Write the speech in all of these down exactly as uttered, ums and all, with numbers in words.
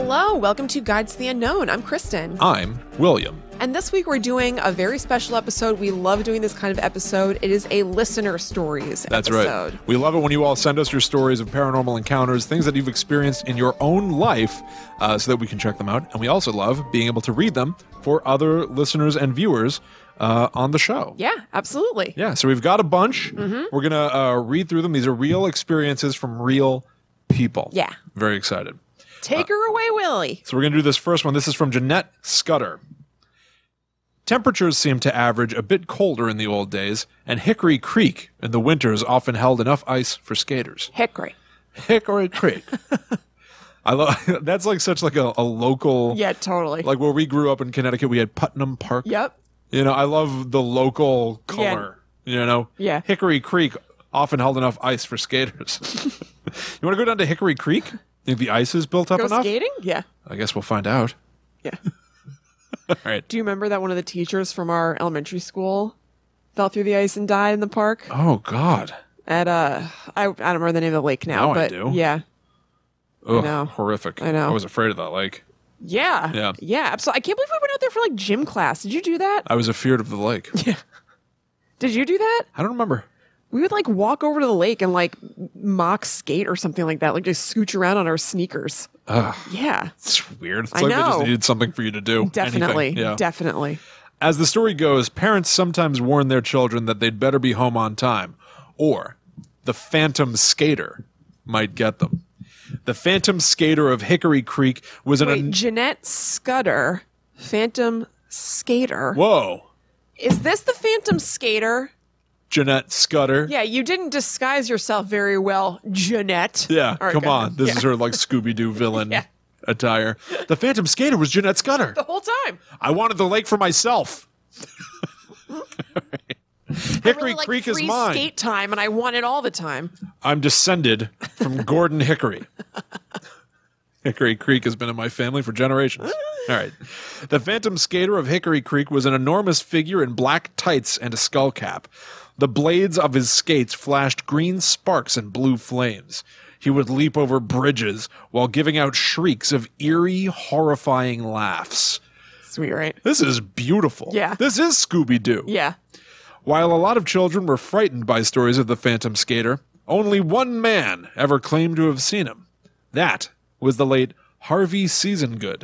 Hello, welcome to Guides to the Unknown. I'm Kristen. I'm William. And this week we're doing a very special episode. We love doing this kind of episode. It is a listener stories That's episode. right. We love it when you all send us your stories of paranormal encounters, things that you've experienced in your own life, uh, so that we can check them out. And we also love being able to read them for other listeners and viewers uh, on the show. Yeah, absolutely. Yeah, so we've got a bunch. Mm-hmm. We're going to uh, read through them. These are real experiences from real people. Yeah. Very excited. Take her away, Willie. So we're going to do this first one. This is from Jeanette Scudder. Temperatures seemed to average a bit colder in the old days, and Hickory Creek in the winters often held enough ice for skaters. Hickory. Hickory Creek. I love that's like such like a, a local. Yeah, totally. Like where we grew up in Connecticut, we had Putnam Park. Yep. You know, I love the local color. Yeah. You know, Yeah. Hickory Creek often held enough ice for skaters. You want to go down to Hickory Creek? Think the ice is built up Go enough? skating? Yeah. I guess we'll find out. Yeah. All right. Do you remember that one of the teachers from our elementary school fell through the ice and died in the park? Oh God. At uh, I I don't remember the name of the lake now, Now I but do. yeah, Ugh, know. horrific. I know. I was afraid of that lake. yeah, Yeah. yeah. Absolutely. I can't believe we went out there for like gym class. Did you do that? I was afeard of the lake. Yeah. Did you do that? I don't remember. We would like walk over to the lake and like mock skate or something like that, like just scooch around on our sneakers. Ugh, Yeah, it's weird. It's I like they just know. needed something for you to do. definitely, Anything. Yeah. definitely. As the story goes, parents sometimes warn their children that they'd better be home on time, or the Phantom Skater might get them. The Phantom Skater of Hickory Creek was an... Wait, un- Jeanette Scudder, Phantom Skater. Whoa. Is this the Phantom Skater? Jeanette Scudder. Yeah, you didn't disguise yourself very well, Jeanette. Yeah, All right, come go on. ahead. This Yeah. is her like Scooby-Doo villain Yeah. attire. The Phantom Skater was Jeanette Scudder. The whole time. I wanted the lake for myself. Hickory Really like Creek is free mine. skate time, and I want it all the time. I'm descended from Gordon Hickory. Hickory Creek has been in my family for generations. All right. The Phantom Skater of Hickory Creek was an enormous figure in black tights and a skull cap. The blades of his skates flashed green sparks and blue flames. He would leap over bridges while giving out shrieks of eerie, horrifying laughs. Sweet, right? This is beautiful. Yeah. This is Scooby-Doo. Yeah. While a lot of children were frightened by stories of the Phantom Skater, only one man ever claimed to have seen him. That was the late Harvey Seasongood.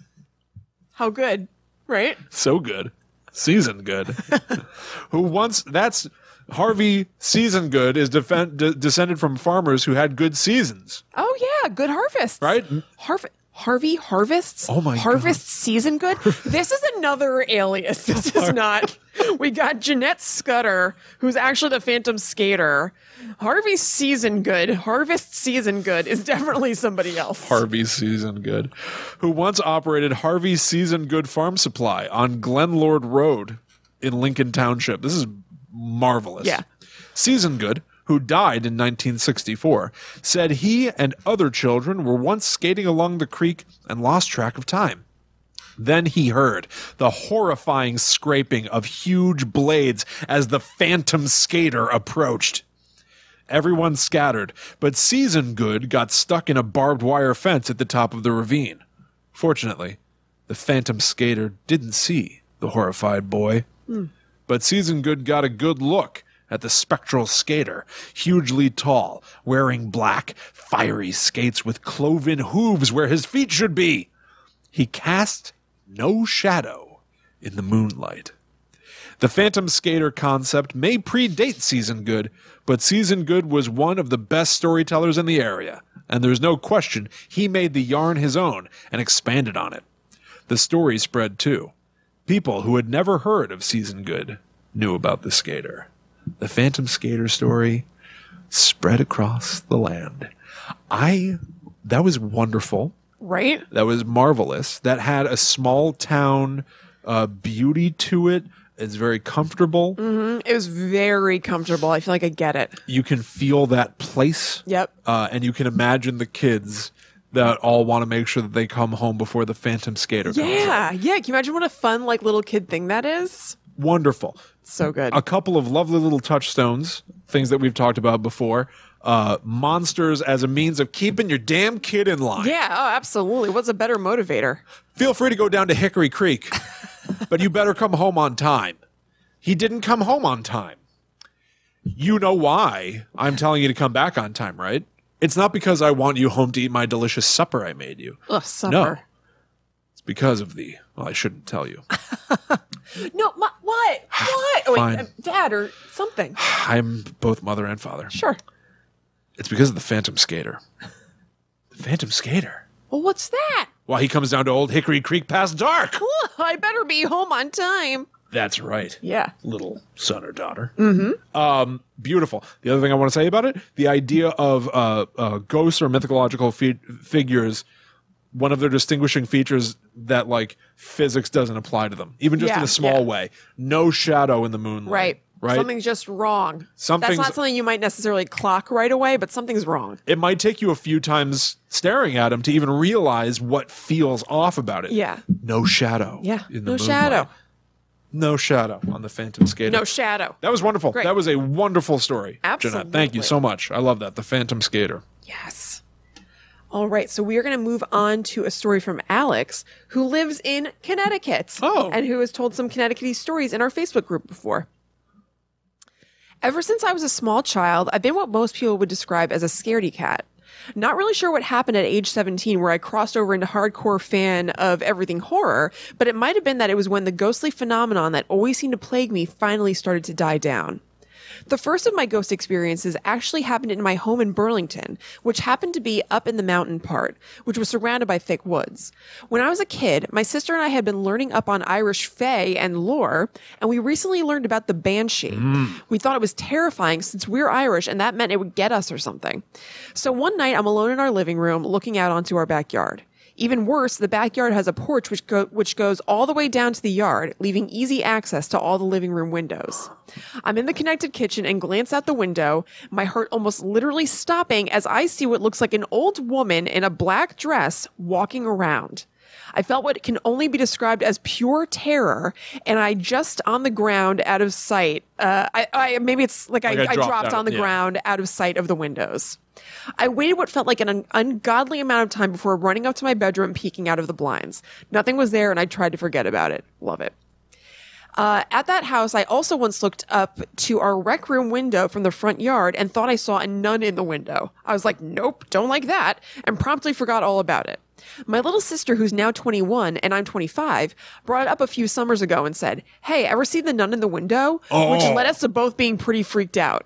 How good, right? So good. Season good. Who once, that's, Harvey Seasongood is defen- de- descended from farmers who had good seasons. Oh, yeah. Good harvest. Right? Harv- Harvey Harvests? Oh, my Harvest Season Good? This is another alias. This is not. We got Jeanette Scudder, who's actually the Phantom Skater. Harvey Season Good, Harvest Season Good is definitely somebody else. Harvey Seasongood, who once operated Harvey Seasongood Farm Supply on Glenlord Road in Lincoln Township. This is marvelous. Yeah. Seasongood, who died in nineteen sixty-four, said he and other children were once skating along the creek and lost track of time. Then he heard the horrifying scraping of huge blades as the Phantom Skater approached. Everyone scattered, but Seasongood got stuck in a barbed wire fence at the top of the ravine. Fortunately, the Phantom Skater didn't see the horrified boy. Hmm. But Seasongood got a good look at the spectral skater, hugely tall, wearing black, fiery skates with cloven hooves where his feet should be. He cast no shadow in the moonlight. The Phantom Skater concept may predate Seasongood, but Seasongood was one of the best storytellers in the area, and there's no question he made the yarn his own and expanded on it. The story spread too. People who had never heard of Seasongood knew about the skater. The Phantom Skater story spread across the land. I, that was wonderful. Right? That was marvelous. That had a small town uh, beauty to it. It's very comfortable. Mm-hmm. It was very comfortable. I feel like I get it. You can feel that place. Yep. Uh, and you can imagine the kids that all want to make sure that they come home before the Phantom Skater comes. Yeah. Yeah. Can you imagine what a fun, like, little kid thing that is? Wonderful. So good. A couple of lovely little touchstones, things that we've talked about before. Uh, monsters as a means of keeping your damn kid in line. Yeah, oh, absolutely. What's a better motivator? Feel free to go down to Hickory Creek, but you better come home on time. He didn't come home on time. You know why I'm telling you to come back on time, right? It's not because I want you home to eat my delicious supper I made you. Ugh, supper. No. It's because of the, well, I shouldn't tell you. No, my, what? What? Oh, Fine. wait, uh, Dad or something. I'm both mother and father. Sure. It's because of the Phantom Skater. The Phantom Skater? Well, what's that? Why, he comes down to Old Hickory Creek past dark. Ugh, I better be home on time. That's right. Yeah. Little son or daughter. Mm-hmm. Um, beautiful. The other thing I want to say about it, the idea of uh, uh, ghosts or mythological fi- figures, one of their distinguishing features that like physics doesn't apply to them, even just Yeah, in a small yeah. way. No shadow in the moonlight. Right. Right. Something's just wrong. Something's- That's not something you might necessarily clock right away, but something's wrong. It might take you a few times staring at him to even realize what feels off about it. Yeah. No shadow. Yeah. In the No moonlight. shadow. No shadow on the Phantom Skater. No shadow. That was wonderful. Great. That was a wonderful story. Jeanette. Thank you Absolutely. so much. I love that. The Phantom Skater. Yes. All right, so we are going to move on to a story from Alex, who lives in Connecticut. Oh. And who has told some Connecticut stories in our Facebook group before. Ever since I was a small child, I've been what most people would describe as a scaredy cat. Not really sure what happened at age seventeen where I crossed over into hardcore fan of everything horror, but it might have been that it was when the ghostly phenomenon that always seemed to plague me finally started to die down. The first of my ghost experiences actually happened in my home in Burlington, which happened to be up in the mountain part, which was surrounded by thick woods. When I was a kid, my sister and I had been learning up on Irish fae and lore, and we recently learned about the banshee. We thought it was terrifying since we're Irish, and that meant it would get us or something. So one night, I'm alone in our living room looking out onto our backyard. Even worse, the backyard has a porch which go- which goes all the way down to the yard, leaving easy access to all the living room windows. I'm in the connected kitchen and glance out the window, my heart almost literally stopping as I see what looks like an old woman in a black dress walking around. I felt what can only be described as pure terror, and I just on the ground out of sight. Uh, I, I maybe it's like, Like I, I I dropped dropped out, on the yeah. ground out of sight of the windows. I waited what felt like an un- ungodly amount of time before running up to my bedroom and peeking out of the blinds. Nothing was there, and I tried to forget about it. Love it. Uh, at that house, I also once looked up to our rec room window from the front yard and thought I saw a nun in the window. I was like, nope, don't like that, and promptly forgot all about it. My little sister, who's now twenty-one and I'm twenty-five, brought it up a few summers ago and said, hey, ever see the nun in the window? Oh. Which led us to both being pretty freaked out.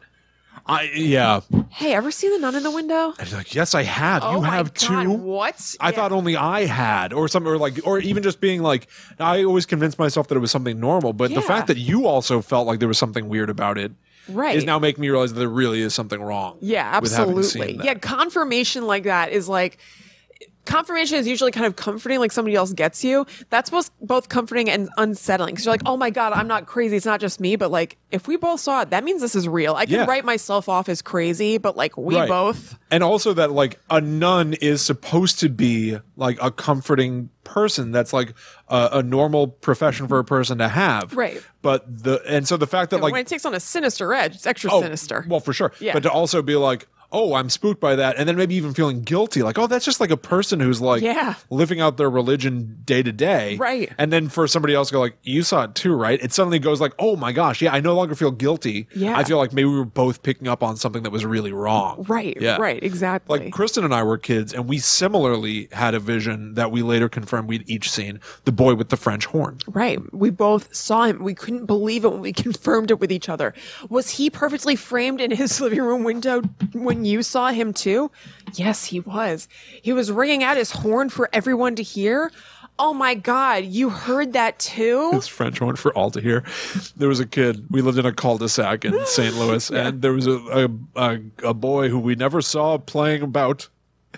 I yeah. Hey, ever see the nun in the window? I was like, yes, I have. Oh you my have God, two. what? I Yeah. thought only I had, or something, or like, or even just being like, I always convinced myself that it was something normal. But Yeah. the fact that you also felt like there was something weird about it, Right. is now making me realize that there really is something wrong. Yeah, with having absolutely. seen that. Yeah, confirmation like that is like confirmation is usually kind of comforting, like somebody else gets you. That's both both comforting and unsettling because you're like, oh my God, I'm not crazy. It's not just me. But like, if we both saw it, that means this is real. I can Yeah. write myself off as crazy, but like we Right. both. And also that like a nun is supposed to be like a comforting person. That's like a, a normal profession for a person to have. Right. But the and so the fact that like when it takes on a sinister edge, it's extra oh, sinister. well, for sure. Yeah. But to also be like, oh, I'm spooked by that, and then maybe even feeling guilty, like, oh, that's just like a person who's like Yeah. living out their religion day to day, Right. And then for somebody else to go like, you saw it too, right? It suddenly goes like, oh my gosh, yeah, I no longer feel guilty. Yeah. I feel like maybe we were both picking up on something that was really wrong. Right. Yeah. Right. Exactly. Like Kristen and I were kids, and we similarly had a vision that we later confirmed we'd each seen: the boy with the French horn. Right. We both saw him. We couldn't believe it when we confirmed it with each other. Was he perfectly framed in his living room window when you saw him too? Yes, he was. He was ringing out his horn for everyone to hear. Oh my God, you heard that too? His French horn for all to hear. There was a kid. We lived in a cul-de-sac in Saint Louis, and there was a, a, a, a boy who we never saw playing about.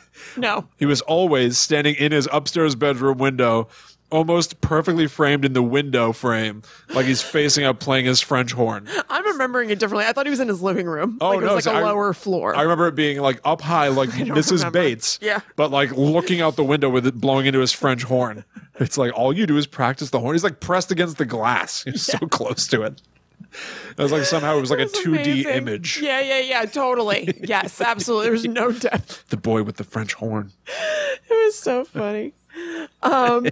No. He was always standing in his upstairs bedroom window, almost perfectly framed in the window frame, like he's facing up playing his French horn. I'm remembering it differently. I thought he was in his living room. Oh, like it no, was so like a I- lower floor. I remember it being like up high, like Missus remember. Bates. Yeah. But like looking out the window with it blowing into his French horn. It's like all you do is practice the horn. He's like pressed against the glass. He's so close to it. It was like somehow it was like It a was two D amazing. image. Yeah, yeah, yeah, totally. Yes, absolutely. There's no depth. The boy with the French horn. It was so funny. Um,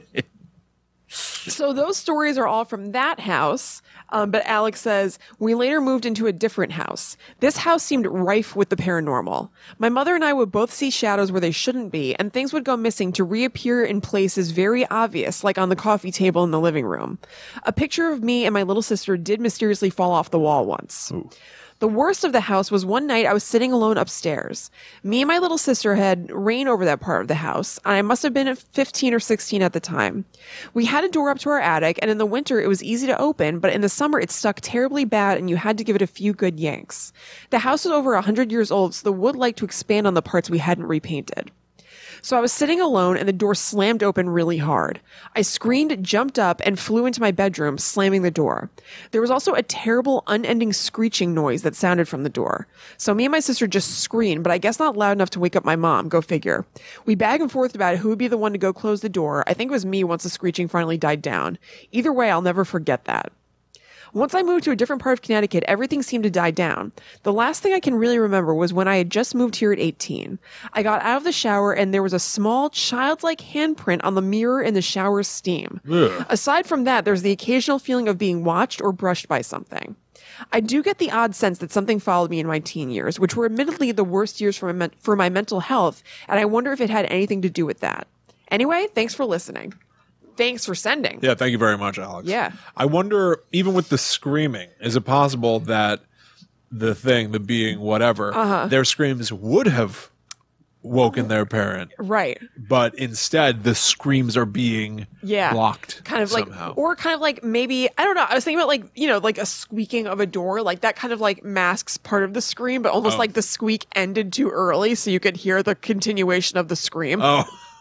so those stories are all from that house. Um, but Alex says, we later moved into a different house. This house seemed rife with the paranormal. My mother and I would both see shadows where they shouldn't be, and things would go missing to reappear in places very obvious, like on the coffee table in the living room. A picture of me and my little sister did mysteriously fall off the wall once. Ooh. The worst of the house was one night I was sitting alone upstairs. Me and my little sister had reign over that part of the house, and I must have been fifteen or sixteen at the time. We had a door up to our attic, and in the winter it was easy to open, but in the summer it stuck terribly bad and you had to give it a few good yanks. The house was over a hundred years old, so the wood liked to expand on the parts we hadn't repainted. So I was sitting alone and the door slammed open really hard. I screamed, jumped up, and flew into my bedroom, slamming the door. There was also a terrible, unending screeching noise that sounded from the door. So me and my sister just screamed, but I guess not loud enough to wake up my mom. Go figure. We back and forth about who would be the one to go close the door. I think it was me once the screeching finally died down. Either way, I'll never forget that. Once I moved to a different part of Connecticut, everything seemed to die down. The last thing I can really remember was when I had just moved here at eighteen. I got out of the shower and there was a small, childlike handprint on the mirror in the shower's steam. Ugh. Aside from that, there's the occasional feeling of being watched or brushed by something. I do get the odd sense that something followed me in my teen years, which were admittedly the worst years for my, men- for my mental health, and I wonder if it had anything to do with that. Anyway, thanks for listening. Thanks for sending. Yeah, thank you very much, Alex. Yeah. I wonder, even with the screaming, is it possible that the thing, the being, whatever, Uh-huh. their screams would have woken their parent, Right. but instead the screams are being Yeah. blocked Kind of somehow. like, or kind of like maybe, I don't know. I was thinking about like, you know, like a squeaking of a door, like that kind of like masks part of the scream, but almost Oh. like the squeak ended too early so you could hear the continuation of the scream. Oh,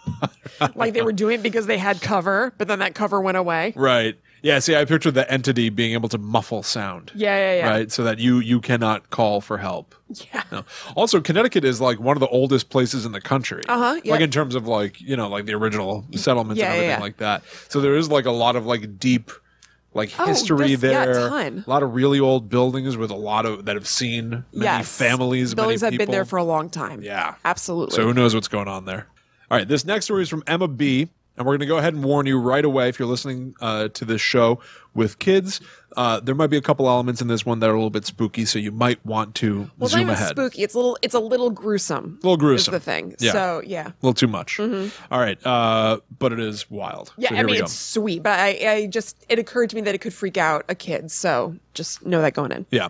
Like they were doing it because they had cover, but then that cover went away. right. Yeah, see, I pictured the entity being able to muffle sound. Yeah, yeah, yeah. Right, so that you you cannot call for help. Yeah. No. Also, Connecticut is like one of the oldest places in the country. Uh-huh, yeah. Like in terms of like, you know, like the original settlements Yeah, and yeah, everything yeah. like that. So there is like a lot of like deep like Oh, history this- yeah, a there. ton. A lot of really old buildings with a lot of that have seen many Yes. families, Buildings many have people. been there for a long time. Yeah. Absolutely. So who knows what's going on there? All right, this next story is from Emma B. And we're going to go ahead and warn you right away if you're listening uh, to this show with kids. Uh, there might be a couple elements in this one that are a little bit spooky, so you might want to well, it's not zoom even ahead. spooky. It's a little, it's a little gruesome. A little gruesome. Is the thing. Yeah. So, yeah. A little too much. All right, uh, but it is wild. Yeah, so I here we mean, go. it's sweet, but I, I just, it occurred to me that it could freak out a kid. So just know that going in. Yeah.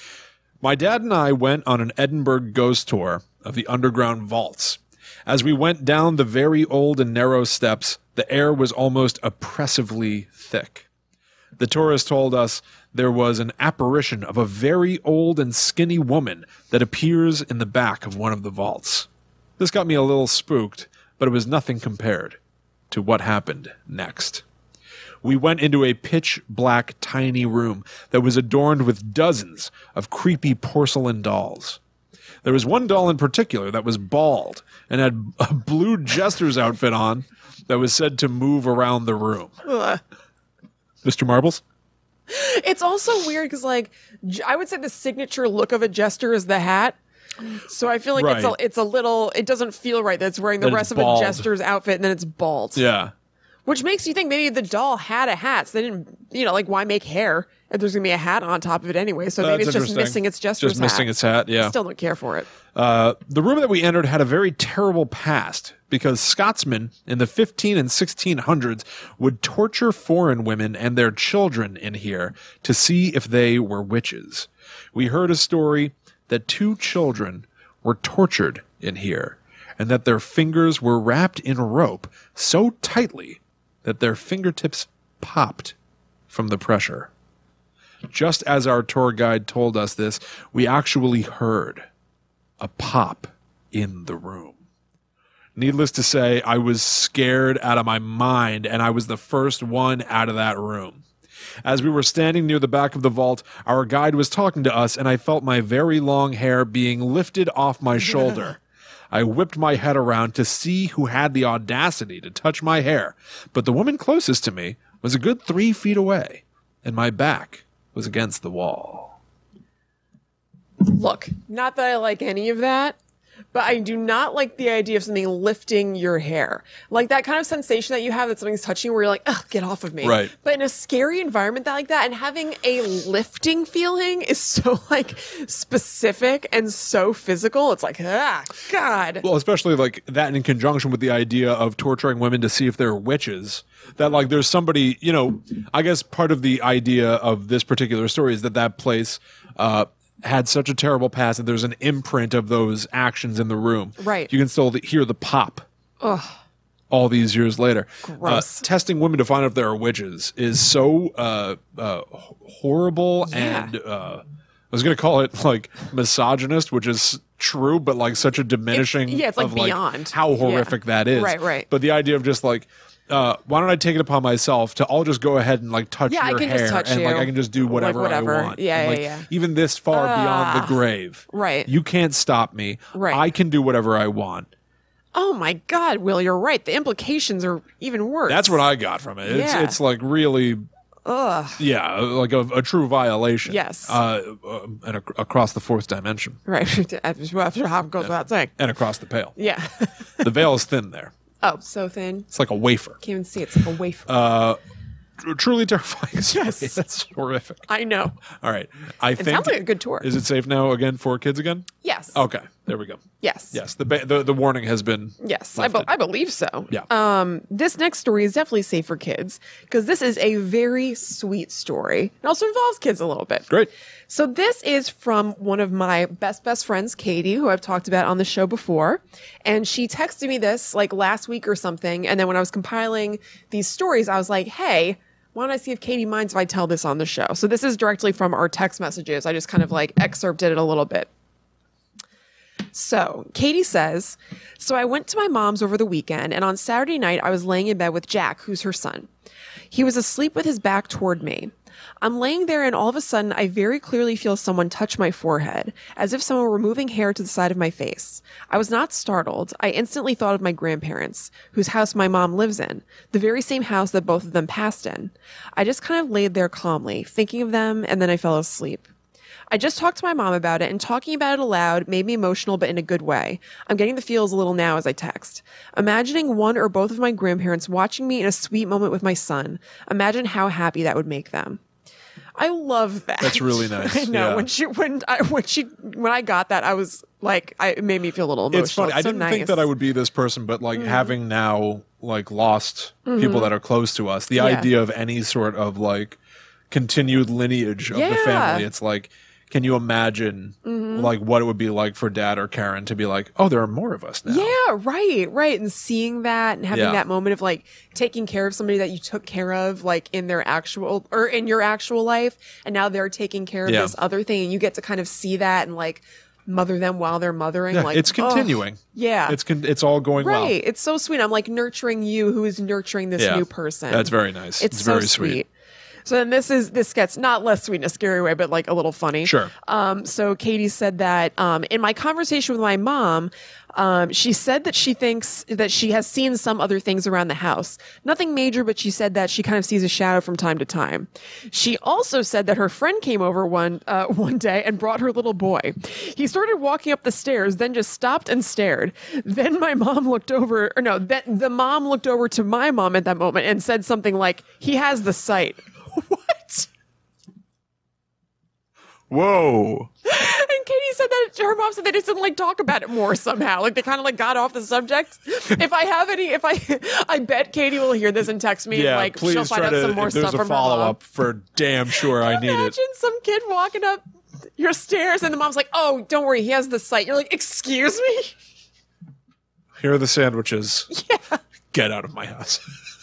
My dad and I went on an Edinburgh ghost tour of the underground vaults. As we went down the very old and narrow steps, the air was almost oppressively thick. The tourist told us there was an apparition of a very old and skinny woman that appears in the back of one of the vaults. This got me a little spooked, but it was nothing compared to what happened next. We went into a pitch-black tiny room that was adorned with dozens of creepy porcelain dolls. There was one doll in particular that was bald and had a blue jester's outfit on that was said to move around the room. Ugh. Mister Marbles? It's also weird because, like, j- I would say the signature look of a jester is the hat. So I feel like it's a, Right. it's a little, it doesn't feel right that it's wearing the That it's rest of bald. a jester's outfit and then it's bald. Yeah. Which makes you think maybe the doll had a hat. So they didn't, you know, like, why make hair if there's going to be a hat on top of it anyway? So maybe That's it's just interesting. missing its jester's Just missing hat. its hat, yeah. Still don't care for it. Uh, the room that we entered had a very terrible past because Scotsmen in the fifteen and sixteen hundreds would torture foreign women and their children in here to see if they were witches. We heard a story that two children were tortured in here and that their fingers were wrapped in rope so tightly that their fingertips popped from the pressure. Just as our tour guide told us this, we actually heard a pop in the room. Needless to say, I was scared out of my mind, and I was the first one out of that room. As we were standing near the back of the vault, our guide was talking to us, and I felt my very long hair being lifted off my shoulder. I whipped my head around to see who had the audacity to touch my hair, but the woman closest to me was a good three feet away, and my back was against the wall. Look, not that I like any of that, but I do not like the idea of something lifting your hair. Like that kind of sensation that you have that something's touching you where you're like, ugh, get off of me. Right. But in a scary environment that like that and having a lifting feeling is so like specific and so physical. It's like, ah, God. Well, especially like that in conjunction with the idea of torturing women to see if they're witches. That like there's somebody, you know, I guess part of the idea of this particular story is that that place uh, had such a terrible past that there's an imprint of those actions in the room. Right. You can still hear the pop. Ugh. All these years later. Gross. Uh, testing women to find out if they're witches is so uh, uh, horrible Yeah. and uh, I was going to call it like misogynist, which is true, but like such a diminishing It's- yeah, it's, like, of like beyond. how horrific Yeah. that is. Right, right. But the idea of just like, uh, why don't I take it upon myself to I'll just go ahead and like touch Yeah, I your can just hair touch and like you. I can just do Like, whatever, whatever. I want. Yeah, And, yeah, like, yeah. even this far beyond the Ah. grave. Right. You can't stop me. Right. I can do whatever I want. Oh my God, Will, you're right. The implications are even worse. That's what I got from it. It's Yeah. it's like really Ugh. Yeah, like a, a true violation. Yes. Uh, uh, and ac- across the fourth dimension. Right. After how it goes without saying. And across the pale. Yeah. The veil is thin there. Oh, so thin. It's like a wafer. Can't even see. It's like a wafer. Uh, tr- truly terrifying. story. Yes. That's horrific. I know. All right. I It think. sounds like a good tour. Is it safe now again for kids again? Yes. Okay. There we go. Yes. Yes. The ba- the, the warning has been. Yes, I, be- lifted. I believe so. Yeah. Um, this next story is definitely safe for kids because this is a very sweet story. It also involves kids a little bit. Great. So this is from one of my best, best friends, Katie, who I've talked about on the show before. And she texted me this like last week or something. And then when I was compiling these stories, I was like, hey, why don't I see if Katie minds if I tell this on the show? So this is directly from our text messages. I just kind of like excerpted it a little bit. So Katie says, so I went to my mom's over the weekend, and on Saturday night, I was laying in bed with Jack, who's her son. He was asleep with his back toward me. I'm laying there, and all of a sudden, I very clearly feel someone touch my forehead, as if someone were moving hair to the side of my face. I was not startled. I instantly thought of my grandparents, whose house my mom lives in, the very same house that both of them passed in. I just kind of laid there calmly, thinking of them, and then I fell asleep. I just talked to my mom about it, and talking about it aloud made me emotional, but in a good way. I'm getting the feels a little now as I text. Imagining one or both of my grandparents watching me in a sweet moment with my son. Imagine how happy that would make them. I love that. That's really nice. I know. Yeah. When she when I when she when I got that, I was like, I, it made me feel a little emotional. It's funny. I so didn't nice. think that I would be this person, but like Mm-hmm. having now like lost people that are close to us, the Yeah. idea of any sort of like continued lineage of the Yeah. family, it's like, can you imagine Mm-hmm. like what it would be like for Dad or Karen to be like, oh, there are more of us now. Yeah, right, right. And seeing that and having Yeah. that moment of like taking care of somebody that you took care of like in their actual or in your actual life. And now they're taking care of Yeah. this other thing. And you get to kind of see that and like mother them while they're mothering. Yeah, like it's oh, continuing. yeah. It's con- it's all going right. well. It's so sweet. I'm like nurturing you who is nurturing this Yeah. new person. That's very nice. It's, It's so very sweet. sweet. So then this is this gets not less sweet in a scary way, but like a little funny. Sure. Um, so Katie said that um, in my conversation with my mom, um, she said that she thinks that she has seen some other things around the house. Nothing major, but she said that she kind of sees a shadow from time to time. She also said that her friend came over one uh, one day and brought her little boy. He started walking up the stairs, then just stopped and stared. Then my mom looked over, or no, that the mom looked over to my mom at that moment and said something like, "He has the sight." What? Whoa. And Katie said that her mom said they just didn't like talk about it more somehow. Like they kind of like got off the subject. If I have any, if I, I bet Katie will hear this and text me. Yeah, and, like please she'll find try out to, some more if there's stuff a from her follow mom. up for damn sure I need it. Imagine some kid walking up your stairs and the mom's like, "Oh, don't worry, he has the sight." You're like, "Excuse me." Here are the sandwiches. Yeah. Get out of my house.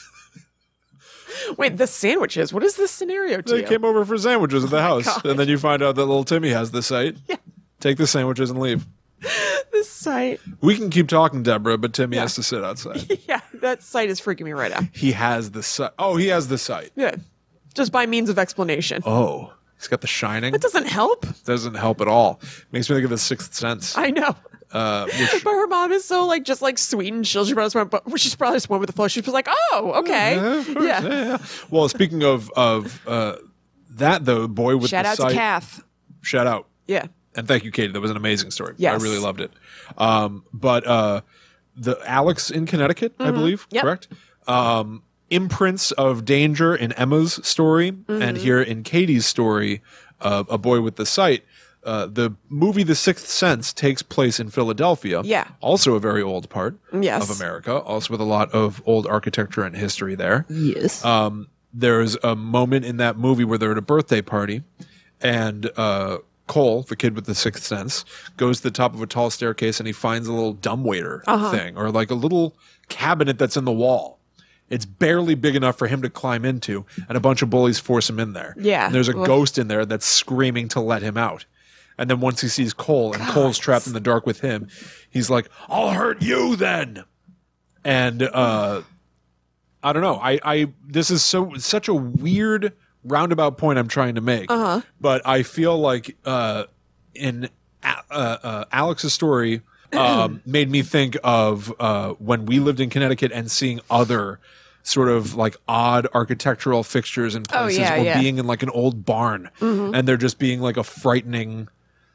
Wait, the sandwiches. What is this scenario to They you? came over for sandwiches at the house, God. and then you find out that little Timmy has the site. Yeah. Take the sandwiches and leave. The sight. We can keep talking, Deborah, but Timmy has to sit outside. Yeah, that sight is freaking me right out. He has the site. Oh, he has the site. Yeah, just by means of explanation. Oh, he's got the Shining. That doesn't help. Doesn't help at all. Makes me think of the Sixth Sense. I know. Uh, which But her mom is so like just like sweet and chill. She probably just went, but she's probably just went with the flow. She was like, "Oh, okay, Yeah, of course, yeah, yeah, yeah. Well, speaking of of uh, that though, boy with Shout the out sight. to Kath. Shout out. Yeah. And thank you, Katie. That was an amazing story. Yes. I really loved it. Um, but uh, the Alex in Connecticut, I believe, Yep. correct? Um, imprints of danger in Emma's story, Mm-hmm. and here in Katie's story, uh, A Boy with the Sight. Uh, the movie The Sixth Sense takes place in Philadelphia. Yeah. Also a very old part Yes. of America, also with a lot of old architecture and history there. Yes. Um, there's a moment in that movie where they're at a birthday party, and uh, Cole, the kid with the sixth sense, goes to the top of a tall staircase and he finds a little dumbwaiter Uh-huh. thing, or like a little cabinet that's in the wall. It's barely big enough for him to climb into, and a bunch of bullies force him in there. Yeah. And there's a Ugh. ghost in there that's screaming to let him out. And then once he sees Cole, and Cole's trapped in the dark with him, he's like, "I'll hurt you then." And uh, I don't know. I, I this is so such a weird roundabout point I'm trying to make. Uh-huh. But I feel like uh, in uh, uh, Alex's story um, made me think of uh, when we lived in Connecticut and seeing other sort of like odd architectural fixtures in Oh, places, yeah, or yeah. being in like an old barn, and there just being like a frightening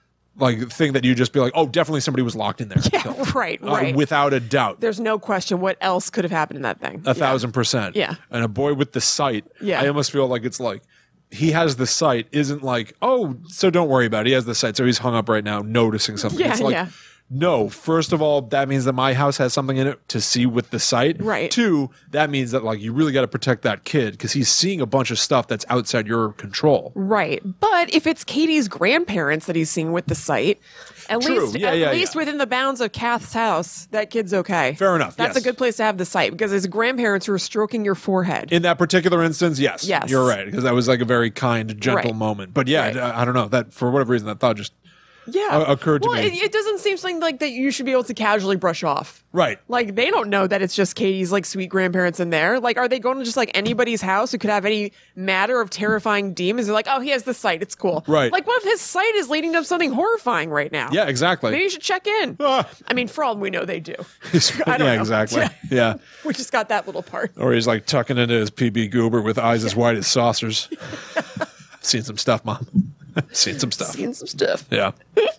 like thing that you just be like, oh, definitely somebody was locked in there. and Yeah, killed. right, Uh, right. without a doubt. There's no question what else could have happened in that thing. A thousand percent. Yeah. And a boy with the sight. Yeah. I almost feel like it's like he has the sight, isn't like, oh, so don't worry about it. He has the sight. So he's hung up right now noticing something. Yeah, it's like, yeah. no, first of all, that means that my house has something in it to see with the sight. Right. Two, that means that like you really got to protect that kid because he's seeing a bunch of stuff that's outside your control. Right. But if it's Katie's grandparents that he's seeing with the sight, at True. least Yeah, at yeah, least yeah. within the bounds of Kath's house, that kid's okay. Fair enough, That's yes. a good place to have the sight because his grandparents were stroking your forehead. In that particular instance, yes. Yes. You're right. Because that was like a very kind, gentle Right. moment. But yeah, Right. I, I don't know. That for whatever reason, that thought just yeah. uh, occurred to well, me. It, it doesn't seem something like that you should be able to casually brush off. Right. Like they don't know that it's just Katie's like sweet grandparents in there. Like, are they going to just like anybody's house who could have any matter of terrifying demons? They're like, oh, he has the sight. It's cool. Right. Like, what if his sight is leading to something horrifying right now? Yeah, exactly. Maybe you should check in. Ah. I mean, for all we know, they do. I don't yeah, know. exactly. Yeah. We just got that little part. Or he's like tucking into his P B Goober with eyes as wide as saucers. I've seen some stuff, Mom. I've seen some stuff. Seeing some stuff. Yeah.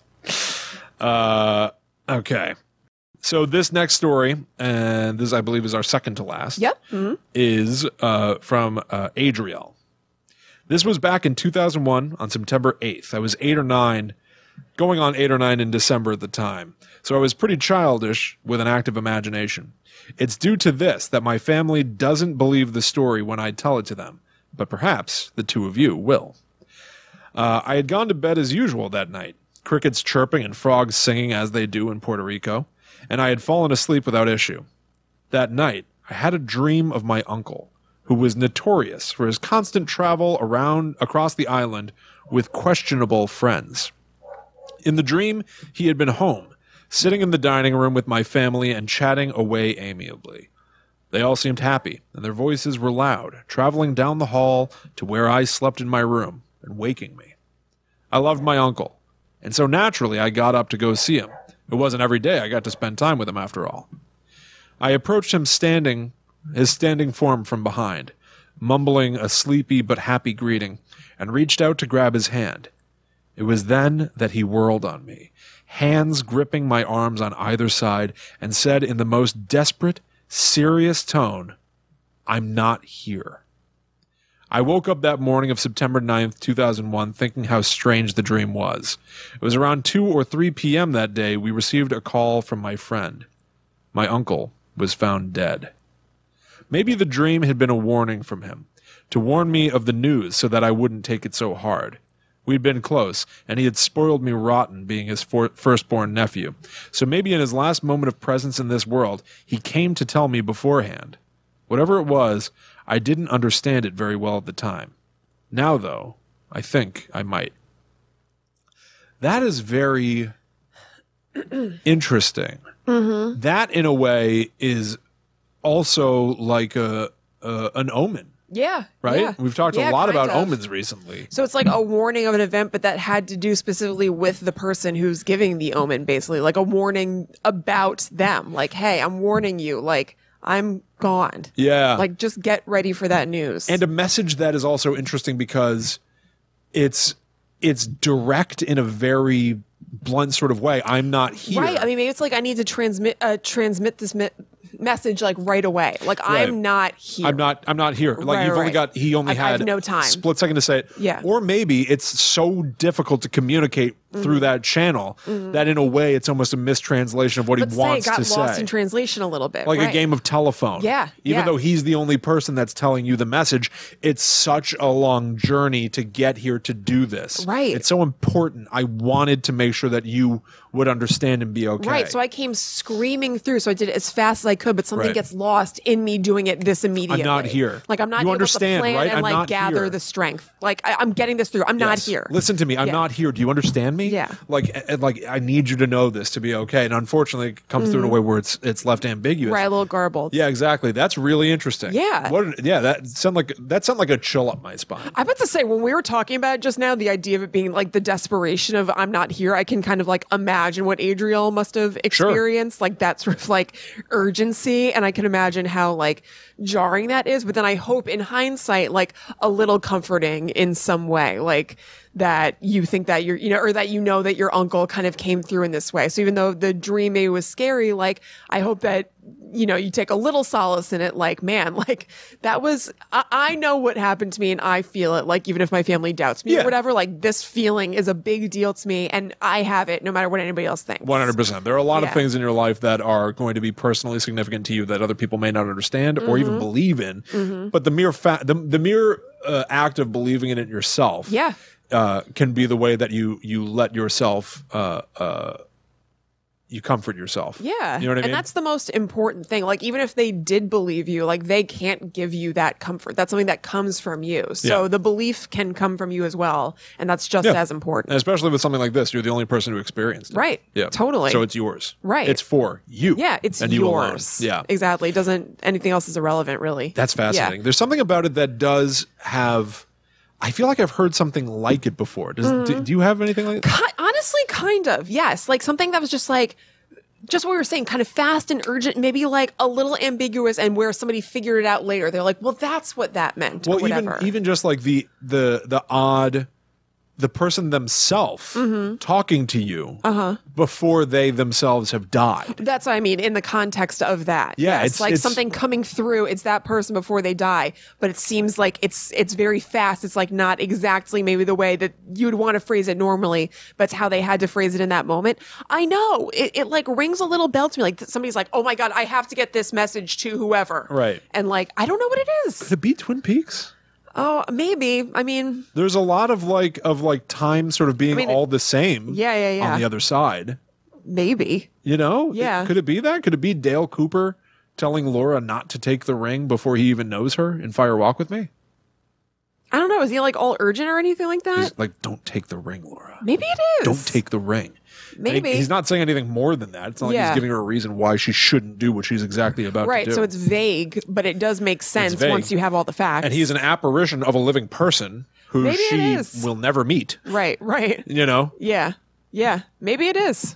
Uh, okay. So this next story, and this I believe is our second to last, Yep. Mhm. is uh, from uh, Adriel. This was back in two thousand one on September eighth. I was eight or nine, going on eight or nine in December at the time. So I was pretty childish with an active imagination. It's due to this that my family doesn't believe the story when I tell it to them, but perhaps the two of you will. Uh, I had gone to bed as usual that night, crickets chirping and frogs singing as they do in Puerto Rico, and I had fallen asleep without issue. That night, I had a dream of my uncle, who was notorious for his constant travel around across the island with questionable friends. In the dream, he had been home, sitting in the dining room with my family and chatting away amiably. They all seemed happy, and their voices were loud, traveling down the hall to where I slept in my room and waking me. I loved my uncle, and so naturally I got up to go see him. It wasn't every day I got to spend time with him after all. I approached him standing, his standing form from behind, mumbling a sleepy but happy greeting, and reached out to grab his hand. It was then that he whirled on me, hands gripping my arms on either side, and said in the most desperate, serious tone, "I'm not here." I woke up that morning of September ninth, two thousand one, thinking how strange the dream was. It was around two or three p.m. that day we received a call from my friend. My uncle was found dead. Maybe the dream had been a warning from him, to warn me of the news so that I wouldn't take it so hard. We'd been close, and he had spoiled me rotten being his for- firstborn nephew. So maybe in his last moment of presence in this world, he came to tell me beforehand. Whatever it was, I didn't understand it very well at the time. Now, though, I think I might. That is very interesting. Mm-hmm. That, in a way, is also like a, a an omen, Yeah. right? yeah. We've talked Yeah, a lot kind about of. omens recently. So it's like a warning of an event, but that had to do specifically with the person who's giving the omen, basically. Like a warning about them. Like, hey, I'm warning you. Like, I'm gone. Yeah. Like, just get ready for that news. And a message that is also interesting because it's it's direct in a very blunt sort of way. I'm not here. Right. I mean, maybe it's like I need to transmit uh, transmit this mi- message like right away. Like Right. I'm not here. I'm not. I'm not here. Like Right, you've only right. got. He only I- I had have no time. a split second to say it. Yeah. Or maybe it's so difficult to communicate Mm-hmm. through that channel that in a way it's almost a mistranslation of what But he say wants it got to lost say. in translation a little bit. Like right. a game of telephone. Yeah, Even yeah. though he's the only person that's telling you the message, it's such a long journey to get here to do this. Right. It's so important. I wanted to make sure that you would understand and be okay. Right. So I came screaming through. So I did it as fast as I could, but something Right. gets lost in me doing it this immediately. I'm not here. Like I'm not You able understand, to plan right? and I'm like not gather here. the strength. Like I, I'm getting this through. I'm not Yes. here. Listen to me. I'm Yeah. not here. Do you understand me? Yeah. Like, and like, I need you to know this to be okay. And unfortunately, it comes through in a way where it's it's left ambiguous. Mm. Right. A little garbled. Yeah, exactly. That's really interesting. Yeah. What? Yeah. That sound like that sound like a chill up my spine. I meant to say when we were talking about it just now, the idea of it being like the desperation of I'm not here. I can kind of like imagine what Adriel must have experienced, like that sort of like urgency, and I can imagine how like jarring that is. But then I hope in hindsight, like a little comforting in some way, like that you think that you're, you know, or that you know that your uncle kind of came through in this way. So even though the dream maybe was scary, like I hope that, you know, you take a little solace in it. Like, man, like that was, I, I know what happened to me and I feel it. Like, even if my family doubts me Yeah. or whatever, like this feeling is a big deal to me and I have it no matter what anybody else thinks. One hundred percent. There are a lot of Yeah. things in your life that are going to be personally significant to you that other people may not understand or Mm-hmm. even believe in. But the mere fact, the, the mere uh, act of believing in it yourself, Yeah. uh, can be the way that you you let yourself uh, uh, you comfort yourself. Yeah. You know what I and mean? that's the most important thing. Like, even if they did believe you, like, they can't give you that comfort. That's something that comes from you. So Yeah. the belief can come from you as well. And that's just Yeah. as important. And especially with something like this, you're the only person who experienced it. Right. Yeah. Totally. So it's yours. Right. It's for you. Yeah. It's and you alone. yours. Yeah. Exactly. It doesn't, anything else is irrelevant, really. That's fascinating. Yeah. There's something about it that does have. I feel like I've heard something like it before. Does Mm-hmm. do, do you have anything like? Ki- honestly, kind of. Yes. Like something that was just like, just what we were saying, kind of fast and urgent, maybe like a little ambiguous, and where somebody figured it out later. They're like, well, that's what that meant. Well, or whatever. even even just like the the the odd, the person themselves talking to you before they themselves have died. That's what I mean in the context of that. Yeah, Yes, it's- like it's- something coming through. It's that person before they die, but it seems like it's it's very fast. It's like not exactly maybe the way that you'd want to phrase it normally, but it's how they had to phrase it in that moment. I know it, it like rings a little bell to me. Like somebody's like, "Oh my god, I have to get this message to whoever." Right. And like, I don't know what it is. Could it be Twin Peaks? Oh, maybe. I mean, There's a lot of like of like time sort of being mean, all the same. yeah, yeah, yeah. On the other side, maybe. you know. Yeah. Could it be that? Could it be Dale Cooper telling Laura not to take the ring before he even knows her in Fire Walk with Me? I don't know. Is he like all urgent or anything like that? He's like, "Don't take the ring, Laura. Maybe it is. Don't take the ring." And he- Maybe. he's not saying anything more than that. It's not like Yeah. he's giving her a reason why she shouldn't do what she's exactly about Right. to do. So it's vague, but it does make sense vague. once you have all the facts. and he's an apparition of a living person who Maybe it she is. will never meet. right. Right. You know, Yeah. Yeah. Maybe it is.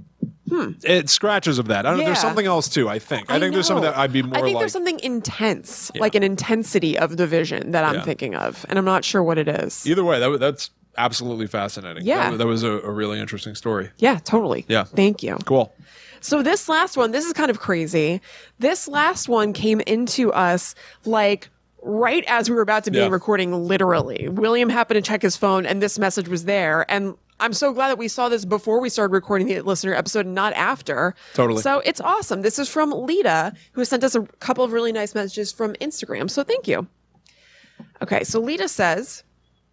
it scratches of that. I don't. Yeah. There's something else too. I think. I, think there's something know. that I'd be more I think like. there's something intense, Yeah. like an intensity of the vision that I'm Yeah. thinking of, and I'm not sure what it is. Either way, that wa- that's absolutely fascinating. Yeah. that, wa- that was a, a really interesting story. Yeah, totally. Yeah. Thank you. Cool. So this last one, this is kind of crazy. This last one came into us like right as we were about to begin Yeah. recording, literally. William happened to check his phone and this message was there. And I'm so glad that we saw this before we started recording the listener episode, not after. Totally. So it's awesome. This is from Lita, who sent us a couple of really nice messages from Instagram. So thank you. Okay, so Lita says,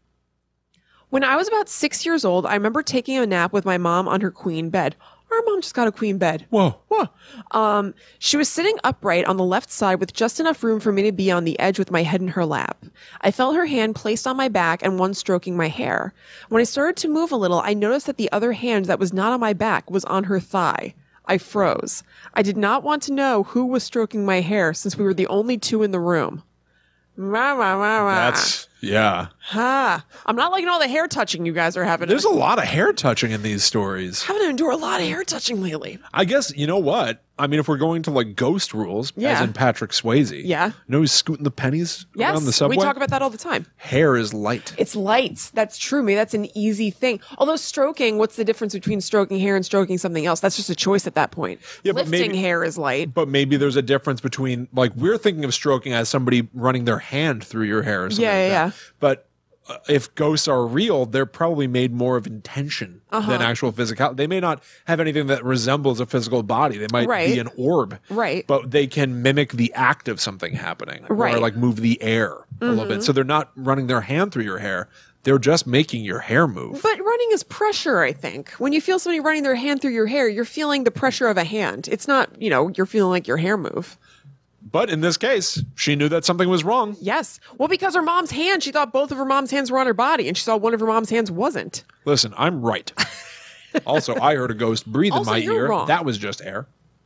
when I was about six years old, I remember taking a nap with my mom on her queen bed. Our mom just got a queen bed. Whoa. Whoa. Um, she was sitting upright on the left side with just enough room for me to be on the edge with my head in her lap. I felt her hand placed on my back and one stroking my hair. When I started to move a little, I noticed that the other hand that was not on my back was on her thigh. I froze. I did not want to know who was stroking my hair since we were the only two in the room. Rah, rah, rah, rah. That's Yeah. Ha. I'm not liking all the hair touching you guys are having. There's to, a lot of hair touching in these stories. having to endure a lot of hair touching lately. I guess, you know what? I mean, if we're going to like ghost rules, as Yeah. in Patrick Swayze. Yeah. You know who's scooting the pennies Yes, around the subway? we talk about that all the time. Hair is light. It's light. That's true. Maybe that's an easy thing. Although stroking, what's the difference between stroking hair and stroking something else? That's just a choice at that point. Yeah, but Lifting maybe- hair is light. But maybe there's a difference between, like, we're thinking of stroking as somebody running their hand through your hair or something Yeah, like yeah, that. But uh, if ghosts are real, they're probably made more of intention Uh-huh. than actual physical. They may not have anything that resembles a physical body. They might Right. be an orb. Right. But they can mimic the act of something happening. Right. Or, like, move the air a little bit. So they're not running their hand through your hair. They're just making your hair move. But running is pressure, I think. When you feel somebody running their hand through your hair, you're feeling the pressure of a hand. It's not, you know, you're feeling like your hair move. But in this case, she knew that something was wrong. Yes. Well, because her mom's hand, she thought both of her mom's hands were on her body, and she saw one of her mom's hands wasn't. Listen, I'm right. Also, I heard a ghost breathe Also, in my you're ear. wrong. That was just air.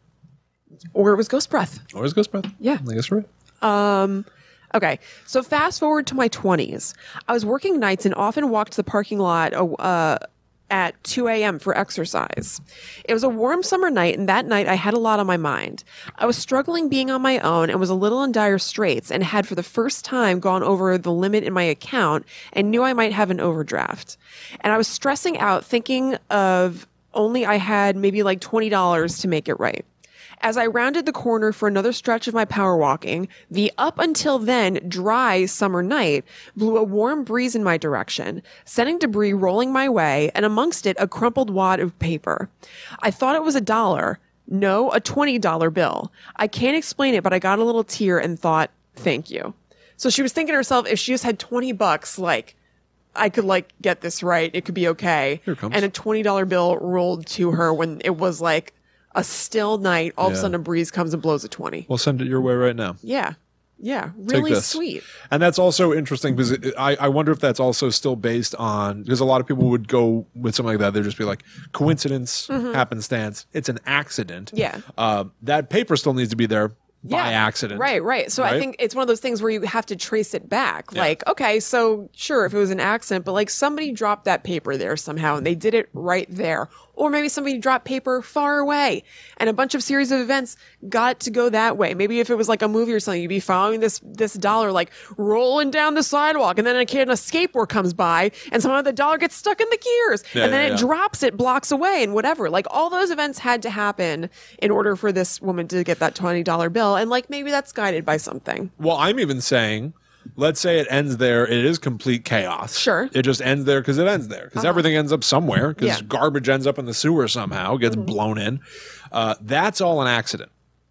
Or it was ghost breath. Or was ghost breath? Yeah. I guess you're right. Okay, so fast forward to my twenties. I was working nights and often walked to the parking lot uh, at two a.m. for exercise. It was a warm summer night, and that night I had a lot on my mind. I was struggling being on my own and was a little in dire straits and had for the first time gone over the limit in my account and knew I might have an overdraft. And I was stressing out thinking of only I had maybe like twenty dollars to make it right. As I rounded the corner for another stretch of my power walking, the up until then dry summer night blew a warm breeze in my direction, sending debris rolling my way, and amongst it a crumpled wad of paper. I thought it was a dollar. No, a twenty dollar bill. I can't explain it, but I got a little tear and thought, thank you. So she was thinking to herself, if she just had twenty bucks, like, I could like get this right. It could be okay. Here it comes. And a twenty dollar bill rolled to her when it was like a still night. All of a Yeah. sudden a breeze comes and blows a twenty. We'll send it your way right now. Yeah. Yeah. Take Really this. sweet. And that's also interesting because it, I, I wonder if that's also still based on, because a lot of people would go with something like that. They'd just be like, coincidence, happenstance, it's an accident. Mm-hmm. Yeah. Uh, that paper still needs to be there by accident. Right, right. So I Right? think it's one of those things where you have to trace it back. Yeah. Like, okay, so sure, if it was an accident, but like somebody dropped that paper there somehow and they did it right there. Or maybe somebody dropped paper far away and a bunch of series of events got it to go that way. Maybe if it was like a movie or something, you'd be following this, this dollar like rolling down the sidewalk and then a kid on a skateboard comes by and somehow the dollar gets stuck in the gears Yeah, and then yeah, it yeah. drops it blocks away and whatever. Like all those events had to happen in order for this woman to get that twenty dollar bill. And like maybe that's guided by something. Well, I'm even saying, let's say it ends there. It is complete chaos. Sure. It just ends there because it ends there. Because everything ends up somewhere. Because Yeah. garbage ends up in the sewer somehow, gets blown in. Uh, that's all an accident.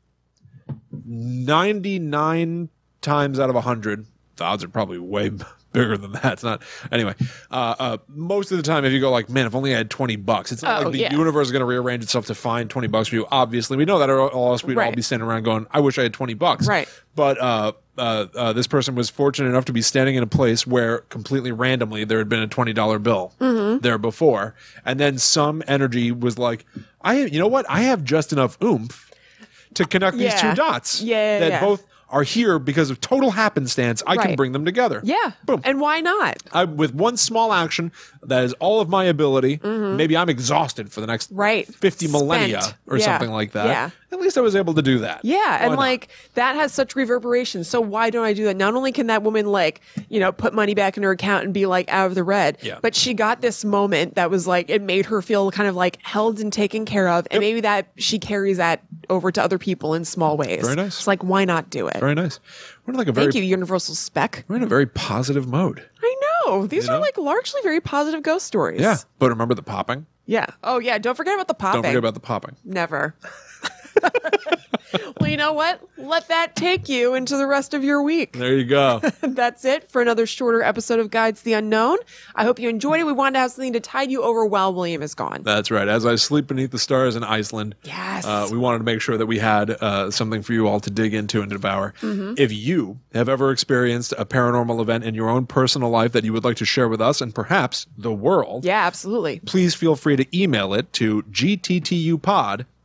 ninety-nine times out of one hundred, the odds are probably way bigger than that. It's not. Anyway, uh, uh, most of the time, if you go like, man, if only I had twenty bucks, it's not Oh, like the yeah. universe is going to rearrange itself to find twenty bucks for you. Obviously, we know that, or else we'd all Right. be standing around going, I wish I had twenty bucks. Right. But uh, uh, uh, this person was fortunate enough to be standing in a place where completely randomly there had been a twenty dollar bill Mm-hmm. there before. And then some energy was like, I, you know what? I have just enough oomph to connect these Yeah. two dots Yeah, yeah, that yeah. both are here because of total happenstance. I can Right. bring them together. Yeah. Boom. And why not? I, with one small action that is all of my ability, maybe I'm exhausted for the next Mm-hmm. Right. fifty Spent. millennia or Yeah. something like that. Yeah. At least I was able to do that. Yeah, Why and not? like that has such reverberation. So why don't I do that? Not only can that woman like, you know, put money back in her account and be like out of the red, Yeah. but she got this moment that was like it made her feel kind of like held and taken care of, and maybe that she carries that over to other people in small ways. Very nice. It's like why not do it? Very nice. We're in like a very Thank you, Universal Spec. we're in a very positive mode. I know these You are know? like largely very positive ghost stories. Yeah. But remember the popping? yeah. Oh yeah. Don't forget about the popping. Don't forget about the popping. Never. Well, you know what? Let that take you into the rest of your week. There you go. That's it for another shorter episode of Guides to the Unknown. I hope you enjoyed it. We wanted to have something to tide you over while William is gone. That's right. As I sleep beneath the stars in Iceland, Yes. uh, we wanted to make sure that we had uh, something for you all to dig into and devour. Mm-hmm. If you have ever experienced a paranormal event in your own personal life that you would like to share with us and perhaps the world, Yeah, absolutely. please feel free to email it to gttupod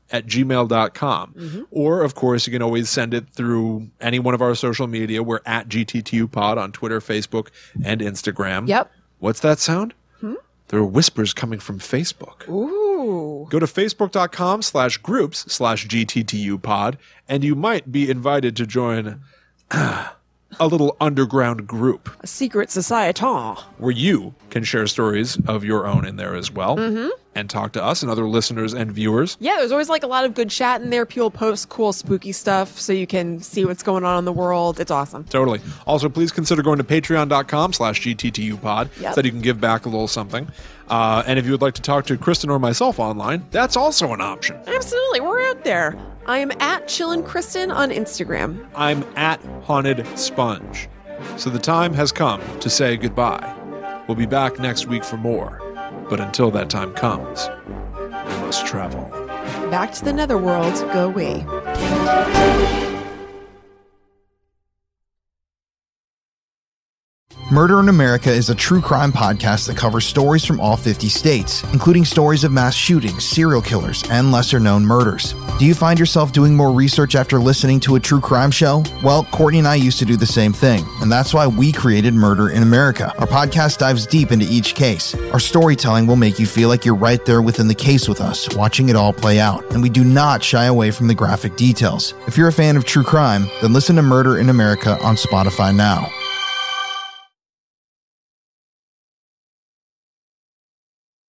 at gmail dot com. Mm-hmm. Or, of course, you can always send it through any one of our social media. We're at G T T U Pod on Twitter, Facebook, and Instagram. Yep. What's that sound? Hmm? There are whispers coming from Facebook. Ooh. Go to facebook.com slash groups slash GTTU pod, and you might be invited to join uh, a little underground group. A secret society. Where you can share stories of your own in there as well. Mm-hmm. And talk to us and other listeners and viewers. Yeah, there's always like a lot of good chat in there. People post cool spooky stuff so you can see what's going on in the world. It's awesome. Totally. Also, please consider going to patreon.com slash GTTUpod yep. so that you can give back a little something. Uh, and if you would like to talk to Kristen or myself online, that's also an option. Absolutely. We're out there. I am at Chillin' Kristen on Instagram. I'm at Haunted Sponge. So the time has come to say goodbye. We'll be back next week for more. But until that time comes, we must travel. Back to the netherworld, go we. Murder in America is a true crime podcast that covers stories from all fifty states, including stories of mass shootings, serial killers, and lesser-known murders. Do you find yourself doing more research after listening to a true crime show? Well, Courtney and I used to do the same thing, and that's why we created Murder in America. Our podcast dives deep into each case. Our storytelling will make you feel like you're right there within the case with us, watching it all play out, and we do not shy away from the graphic details. If you're a fan of true crime, then listen to Murder in America on Spotify now.